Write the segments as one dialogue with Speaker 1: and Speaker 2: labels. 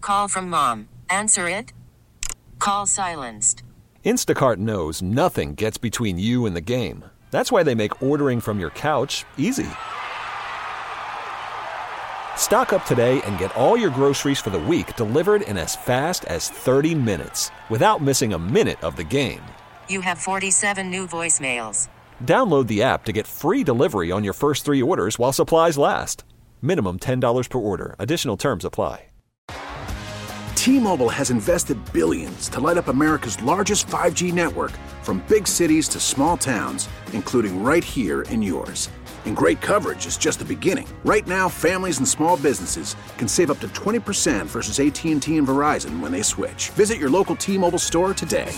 Speaker 1: Call from mom. Answer it. Call silenced.
Speaker 2: Instacart knows nothing gets between you and the game. That's why they make ordering from your couch easy. Stock up today and get all your groceries for the week delivered in as fast as 30 minutes without missing a minute of the game.
Speaker 1: You have 47 new voicemails.
Speaker 2: Download the app to get free delivery on your first 3 orders while supplies last. Minimum $10 per order. Additional terms apply.
Speaker 3: T-Mobile has invested billions to light up America's largest 5G network, from big cities to small towns, including right here in yours. And great coverage is just the beginning. Right now, families and small businesses can save up to 20% versus AT&T and Verizon when they switch. Visit your local T-Mobile store today.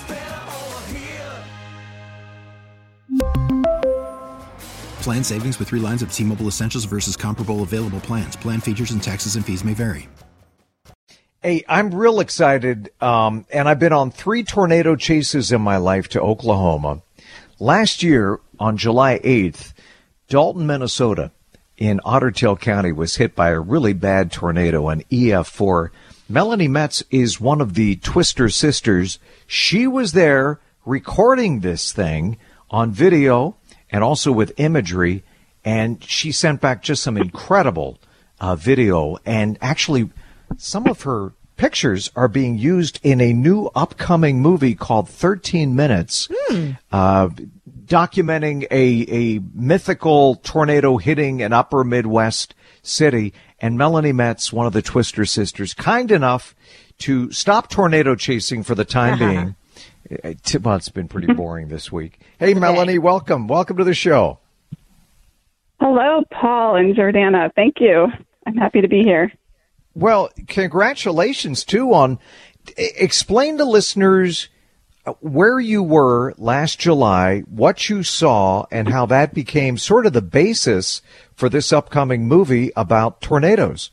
Speaker 4: Plan savings with 3 lines of T-Mobile Essentials versus comparable available plans. Plan features and taxes and fees may vary.
Speaker 5: Hey, I'm real excited, and I've been on 3 tornado chases in my life to Oklahoma. Last year, on July 8th, Dalton, Minnesota, in Otter Tail County was hit by a really bad tornado, an EF4. Melanie Metz is one of the Twister sisters. She was there recording this thing on video and also with imagery, and she sent back just some incredible video, and actually some of her pictures are being used in a new upcoming movie called 13 Minutes, documenting a mythical tornado hitting an upper Midwest city. And Melanie Metz, one of the Twister sisters, kind enough to stop tornado chasing for the time being. Well, it's been pretty boring this week. Hey, Melanie, welcome. Welcome to the show.
Speaker 6: Hello, Paul and Jordana. Thank you. I'm happy to be here.
Speaker 5: Well, congratulations, too, on explain to listeners where you were last July, what you saw, and how that became sort of the basis for this upcoming movie about tornadoes.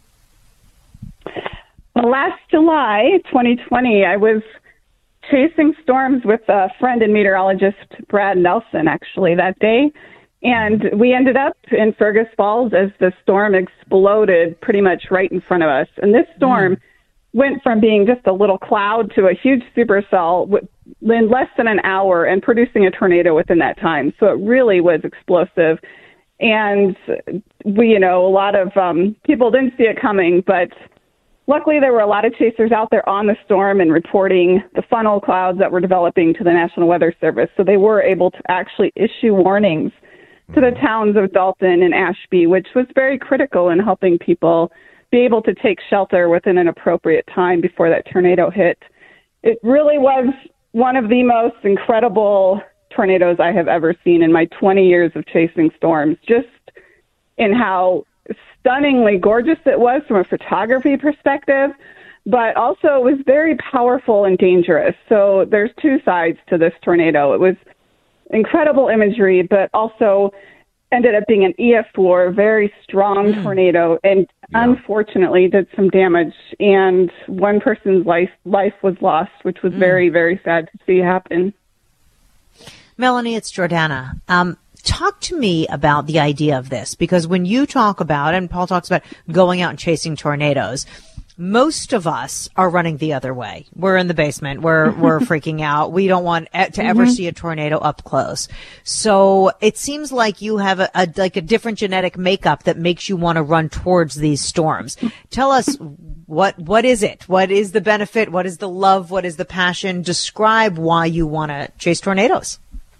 Speaker 6: Well, last July, 2020, I was chasing storms with a friend and meteorologist, Brad Nelson, actually, that day. And we ended up in Fergus Falls as the storm exploded pretty much right in front of us. And this storm went from being just a little cloud to a huge supercell in less than an hour and producing a tornado within that time. So it really was explosive. And we, a lot of people didn't see it coming, but luckily there were a lot of chasers out there on the storm and reporting the funnel clouds that were developing to the National Weather Service. So they were able to actually issue warnings to the towns of Dalton and Ashby, which was very critical in helping people be able to take shelter within an appropriate time before that tornado hit. It really was one of the most incredible tornadoes I have ever seen in my 20 years of chasing storms, just in how stunningly gorgeous it was from a photography perspective, but also it was very powerful and dangerous. So there's 2 sides to this tornado. It was incredible imagery, but also ended up being an EF4, very strong tornado, and unfortunately did some damage. And one person's life was lost, which was very, very sad to see happen.
Speaker 7: Melanie, it's Jordana. Talk to me about the idea of this, because when you talk about, and Paul talks about going out and chasing tornadoes, most of us are running the other way. We're in the basement. We're freaking out. We don't want to ever see a tornado up close. So it seems like you have a different genetic makeup that makes you want to run towards these storms. Tell us what is it? What is the benefit? What is the love? What is the passion? Describe why you want to chase tornadoes.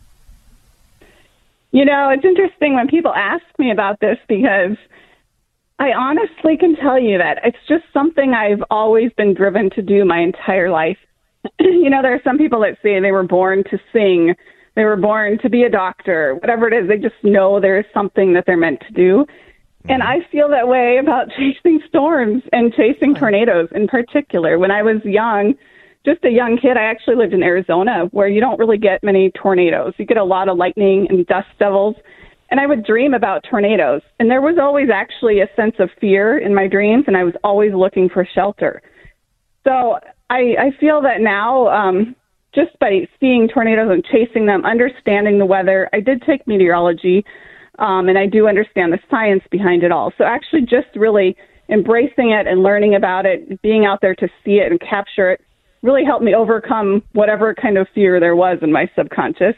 Speaker 6: It's interesting when people ask me about this, because I honestly can tell you that it's just something I've always been driven to do my entire life. There are some people that say they were born to sing, they were born to be a doctor, whatever it is. They just know there is something that they're meant to do. And I feel that way about chasing storms and chasing tornadoes in particular. When I was young, just a young kid, I actually lived in Arizona, where you don't really get many tornadoes. You get a lot of lightning and dust devils. And I would dream about tornadoes. And there was always actually a sense of fear in my dreams, and I was always looking for shelter. So I feel that now, just by seeing tornadoes and chasing them, understanding the weather, I did take meteorology, and I do understand the science behind it all. So actually just really embracing it and learning about it, being out there to see it and capture it, really helped me overcome whatever kind of fear there was in my subconscious.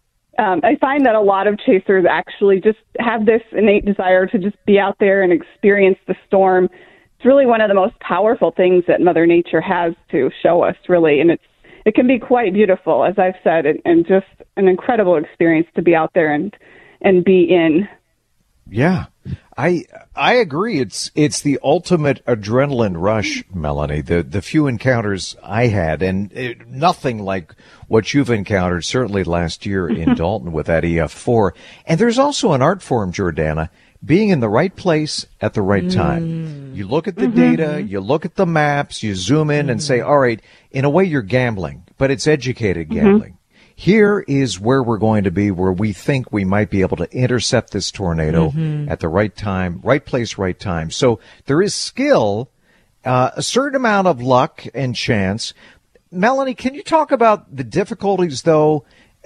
Speaker 6: I find that a lot of chasers actually just have this innate desire to just be out there and experience the storm. It's really one of the most powerful things that Mother Nature has to show us, really, and it can be quite beautiful, as I've said, and just an incredible experience to be out there and be in.
Speaker 5: Yeah, I agree. It's the ultimate adrenaline rush, Melanie. The few encounters I had, and nothing like what you've encountered, certainly last year in Dalton with that EF4. And there's also an art form, Jordana, being in the right place at the right time. You look at the data, you look at the maps, you zoom in and say, all right, in a way you're gambling, but it's educated gambling. Here is where we're going to be, where we think we might be able to intercept this tornado at the right time, right place, right time. So there is skill, a certain amount of luck and chance. Melanie, can you talk about the difficulties, though?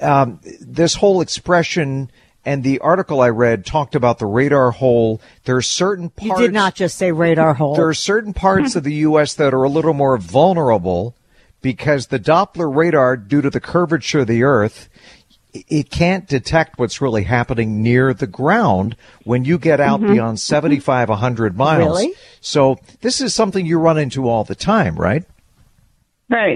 Speaker 5: This whole expression and the article I read talked about the radar hole. There are certain parts.
Speaker 7: You did not just say radar hole.
Speaker 5: There are certain parts of the U.S. that are a little more vulnerable because the Doppler radar, due to the curvature of the Earth, it can't detect what's really happening near the ground when you get out beyond 75, 100 miles.
Speaker 7: Really?
Speaker 5: So this is something you run into all the time, right?
Speaker 6: Right.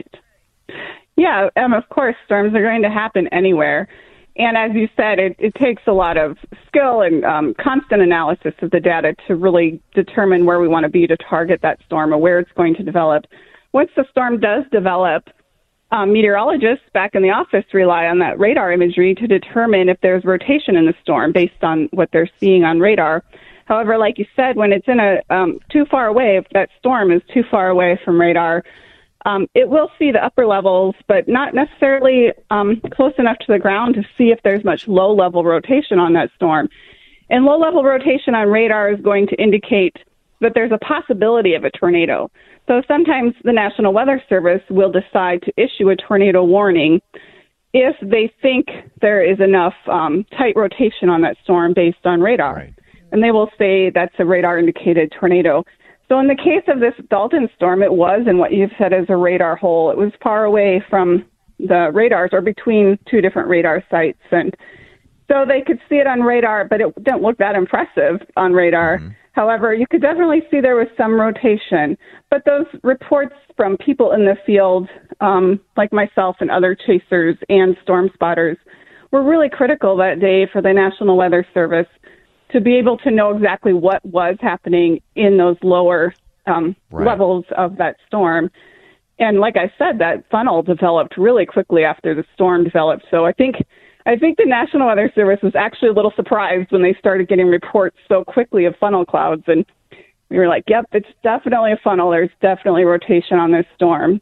Speaker 6: Yeah, of course, storms are going to happen anywhere. And as you said, it takes a lot of skill and constant analysis of the data to really determine where we want to be to target that storm or where it's going to develop. Once the storm does develop, meteorologists back in the office rely on that radar imagery to determine if there's rotation in the storm based on what they're seeing on radar. However, like you said, when it's in a too far away, if that storm is too far away from radar, it will see the upper levels, but not necessarily close enough to the ground to see if there's much low-level rotation on that storm. And low-level rotation on radar is going to indicate that there's a possibility of a tornado. So sometimes the National Weather Service will decide to issue a tornado warning if they think there is enough tight rotation on that storm based on radar.
Speaker 5: Right.
Speaker 6: And they will say that's a radar-indicated tornado. So in the case of this Dalton storm, it was in what you've said is a radar hole. It was far away from the radars or between two different radar sites. And so they could see it on radar, but it didn't look that impressive on radar. However, you could definitely see there was some rotation. But those reports from people in the field, like myself and other chasers and storm spotters, were really critical that day for the National Weather Service to be able to know exactly what was happening in those lower levels of that storm. And like I said, that funnel developed really quickly after the storm developed. So I think the National Weather Service was actually a little surprised when they started getting reports so quickly of funnel clouds. And we were like, yep, it's definitely a funnel. There's definitely rotation on this storm.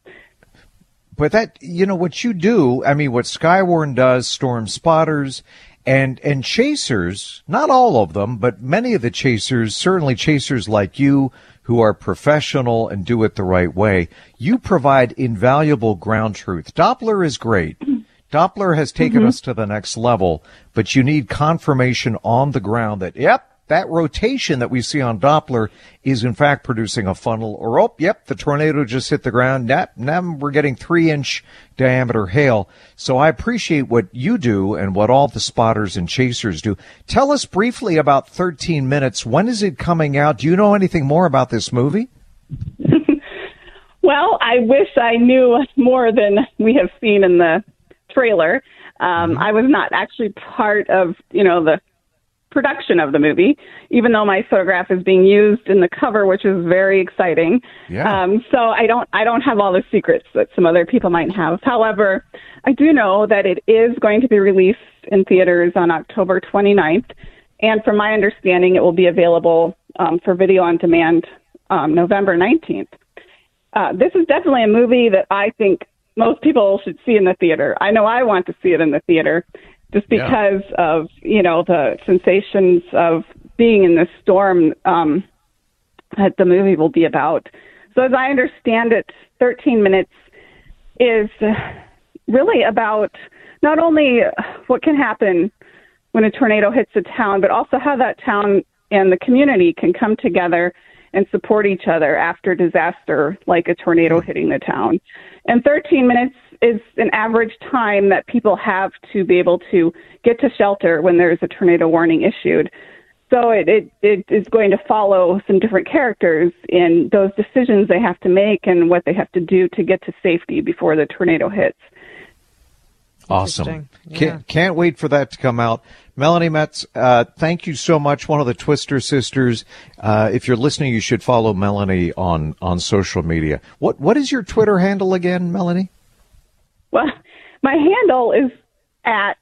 Speaker 5: But that, what you do, what Skywarn does, storm spotters, and chasers, not all of them, but many of the chasers, certainly chasers like you who are professional and do it the right way, you provide invaluable ground truth. Doppler is great. Doppler has taken us to the next level, but you need confirmation on the ground that, yep, that rotation that we see on Doppler is in fact producing a funnel, or, the tornado just hit the ground. Now we're getting 3-inch diameter hail. So I appreciate what you do and what all the spotters and chasers do. Tell us briefly about 13 Minutes. When is it coming out? Do you know anything more about this movie?
Speaker 6: Well, I wish I knew more than we have seen in the trailer. I was not actually part of, the production of the movie, even though my photograph is being used in the cover, which is very exciting.
Speaker 5: Yeah.
Speaker 6: So I don't have all the secrets that some other people might have. However, I do know that it is going to be released in theaters on October 29th. And from my understanding, it will be available for video on demand November 19th. This is definitely a movie that I think most people should see in the theater. I know I want to see it in the theater just because of, the sensations of being in this storm that the movie will be about. So as I understand it, 13 Minutes is really about not only what can happen when a tornado hits a town, but also how that town and the community can come together and support each other after disaster like a tornado hitting the town. And 13 minutes is an average time that people have to be able to get to shelter when there's a tornado warning issued. So it is going to follow some different characters in those decisions they have to make and what they have to do to get to safety before the tornado hits.
Speaker 5: Awesome.
Speaker 7: Yeah.
Speaker 5: Can't wait for that to come out. Melanie Metz, thank you so much. One of the Twister sisters. If you're listening, you should follow Melanie on social media. What is your Twitter handle again, Melanie?
Speaker 6: Well, my handle is at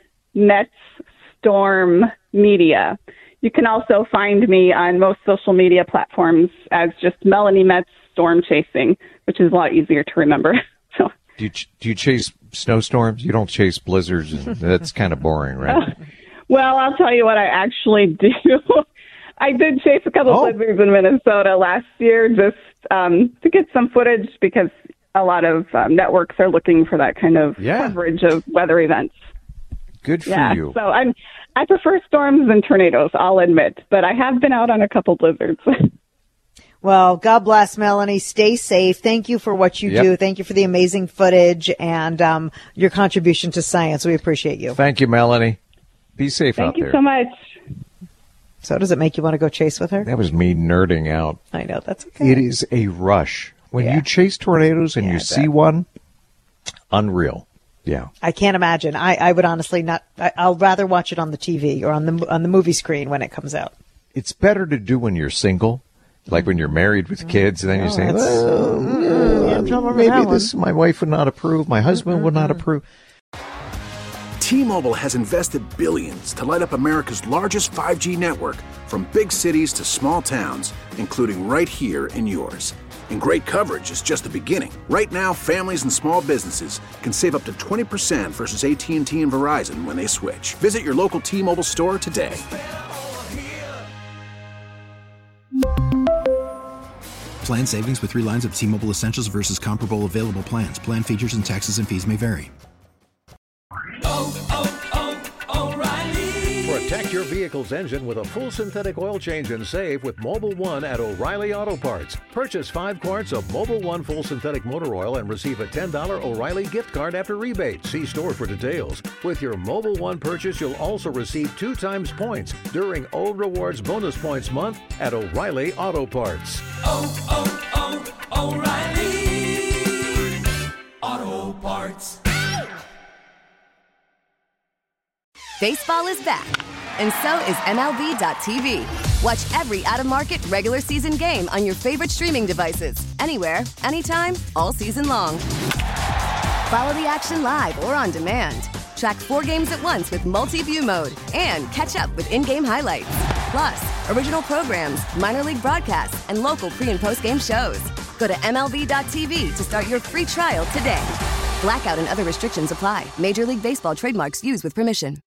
Speaker 6: MetzStorm Media. You can also find me on most social media platforms as just Melanie Metz Storm Chasing, which is a lot easier to remember. So,
Speaker 5: do you chase snowstorms? You don't chase blizzards. That's kind of boring, right?
Speaker 6: Well, I'll tell you what I actually do. I did chase a couple blizzards in Minnesota last year just to get some footage because a lot of networks are looking for that kind of coverage of weather events.
Speaker 5: Good for you.
Speaker 6: So I prefer storms than tornadoes, I'll admit, but I have been out on a couple blizzards.
Speaker 7: Well, God bless, Melanie. Stay safe. Thank you for what you do. Thank you for the amazing footage and your contribution to science. We appreciate you.
Speaker 5: Thank you, Melanie. Be safe out there.
Speaker 6: Thank you so much.
Speaker 7: So does it make you want to go chase with her?
Speaker 5: That was me nerding out.
Speaker 7: I know. That's okay.
Speaker 5: It is a rush. When you chase tornadoes and you see one, unreal. Yeah.
Speaker 7: I can't imagine. I would honestly not. I'll rather watch it on the TV or on the movie screen when it comes out.
Speaker 5: It's better to do when you're single, like when you're married with kids, and then you say, maybe my wife would not approve, my husband would not approve.
Speaker 3: T-Mobile has invested billions to light up America's largest 5G network, from big cities to small towns, including right here in yours. And great coverage is just the beginning. Right now, families and small businesses can save up to 20% versus AT&T and Verizon when they switch. Visit your local T-Mobile store today.
Speaker 4: Plan savings with 3 lines of T-Mobile Essentials versus comparable available plans. Plan features and taxes and fees may vary.
Speaker 8: Protect your vehicle's engine with a full synthetic oil change and save with Mobil 1 at O'Reilly Auto Parts. Purchase 5 quarts of Mobil 1 full synthetic motor oil and receive a $10 O'Reilly gift card after rebate. See store for details. With your Mobil 1 purchase, you'll also receive 2 times points during O Rewards Bonus Points Month at O'Reilly Auto Parts.
Speaker 9: O'Reilly Auto Parts.
Speaker 10: Baseball is back, and so is MLB.tv. Watch every out-of-market regular season game on your favorite streaming devices, anywhere, anytime, all season long. Follow the action live or on demand. Track 4 games at once with multi-view mode and catch up with in-game highlights. Plus, original programs, minor league broadcasts, and local pre- and post-game shows. Go to MLB.tv to start your free trial today. Blackout and other restrictions apply. Major League Baseball trademarks used with permission.